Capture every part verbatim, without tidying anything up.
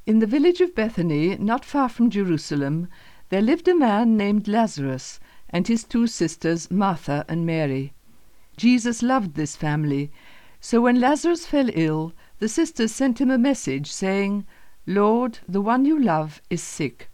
In the village of Bethany, not far from Jerusalem, there lived a man named Lazarus, and his two sisters, Martha and Mary. Jesus loved this family, so when Lazarus fell ill, the sisters sent him a message saying, "Lord, the one you love is sick."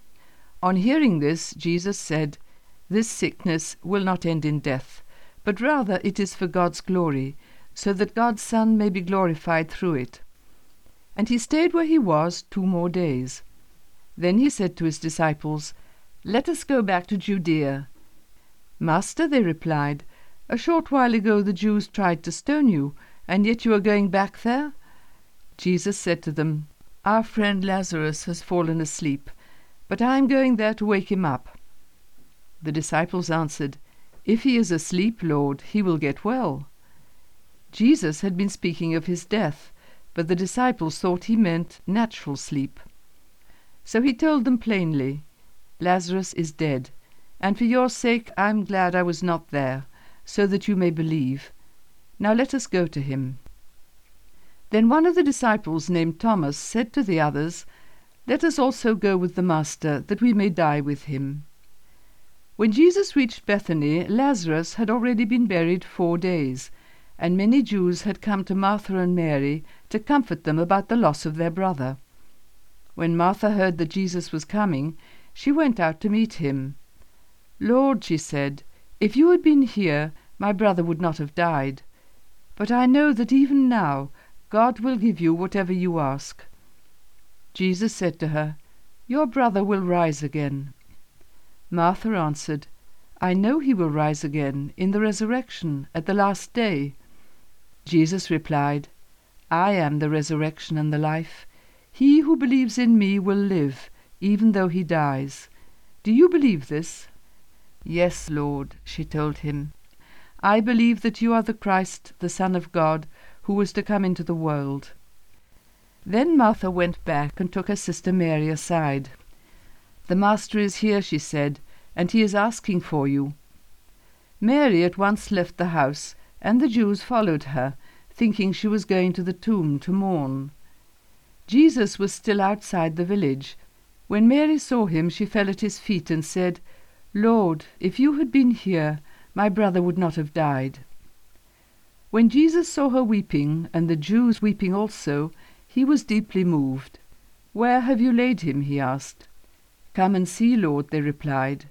On hearing this, Jesus said, "This sickness will not end in death, but rather it is for God's glory, so that God's Son may be glorified through it." And he stayed where he was two more days. Then he said to his disciples, "Let us go back to Judea." "Master," they replied, "a short while ago the Jews tried to stone you, and yet you are going back there?" Jesus said to them, "Our friend Lazarus has fallen asleep, but I am going there to wake him up." The disciples answered, "If he is asleep, Lord, he will get well." Jesus had been speaking of his death, but the disciples thought he meant natural sleep. So he told them plainly, "Lazarus is dead, and for your sake I am glad I was not there, so that you may believe. Now let us go to him." Then one of the disciples, named Thomas, said to the others, "Let us also go with the Master, that we may die with him." When Jesus reached Bethany, Lazarus had already been buried four days, and many Jews had come to Martha and Mary to comfort them about the loss of their brother. When Martha heard that Jesus was coming, she went out to meet him. "Lord," she said, "if you had been here, my brother would not have died. But I know that even now God will give you whatever you ask." Jesus said to her, "Your brother will rise again." Martha answered, "I know he will rise again in the resurrection at the last day." Jesus replied, "I am the resurrection and the life. He who believes in me will live, even though he dies. Do you believe this?" "Yes, Lord," she told him. "I believe that you are the Christ, the Son of God, who was to come into the world." Then Martha went back and took her sister Mary aside. "The Master is here," she said, "and he is asking for you." Mary at once left the house, and the Jews followed her, thinking she was going to the tomb to mourn. Jesus was still outside the village. When Mary saw him, she fell at his feet and said, "Lord, if you had been here, my brother would not have died." When Jesus saw her weeping, and the Jews weeping also, he was deeply moved. "Where have you laid him?" he asked. "Come and see, Lord," they replied.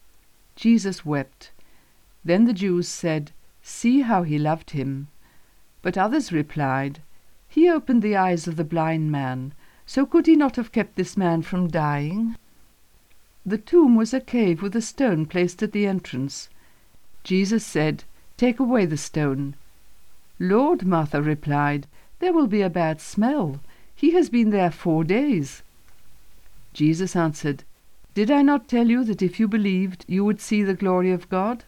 Jesus wept. Then the Jews said, "See how he loved him." But others replied, "He opened the eyes of the blind man, so could he not have kept this man from dying?" The tomb was a cave with a stone placed at the entrance. Jesus said, "Take away the stone." "Lord," Martha replied, "there will be a bad smell. He has been there four days." Jesus answered, "Did I not tell you that if you believed, you would see the glory of God?"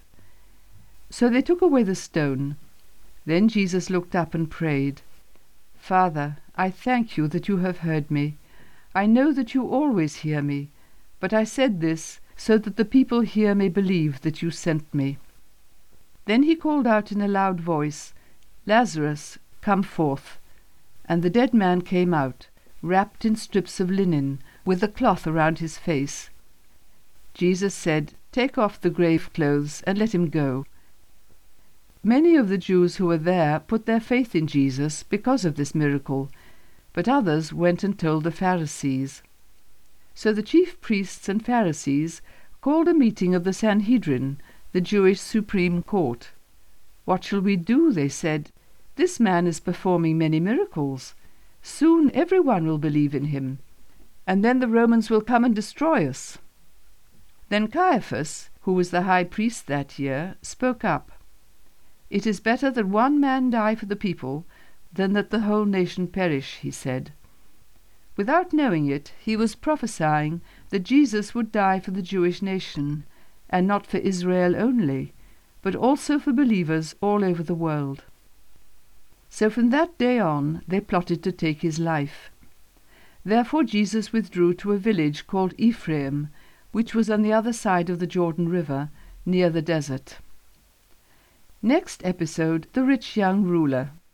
So they took away the stone. Then Jesus looked up and prayed, "Father, I thank you that you have heard me. I know that you always hear me, but I said this so that the people here may believe that you sent me." Then he called out in a loud voice, "Lazarus, come forth." And the dead man came out, wrapped in strips of linen, with a cloth around his face. Jesus said, "Take off the grave clothes and let him go." Many of the Jews who were there put their faith in Jesus because of this miracle, but others went and told the Pharisees. So the chief priests and Pharisees called a meeting of the Sanhedrin, the Jewish Supreme Court. "What shall we do?" they said. "This man is performing many miracles. Soon everyone will believe in him, and then the Romans will come and destroy us." Then Caiaphas, who was the high priest that year, spoke up. "It is better that one man die for the people than that the whole nation perish," he said. Without knowing it, he was prophesying that Jesus would die for the Jewish nation, and not for Israel only, but also for believers all over the world. So from that day on they plotted to take his life. Therefore Jesus withdrew to a village called Ephraim, which was on the other side of the Jordan River, near the desert. Next episode, The Rich Young Ruler.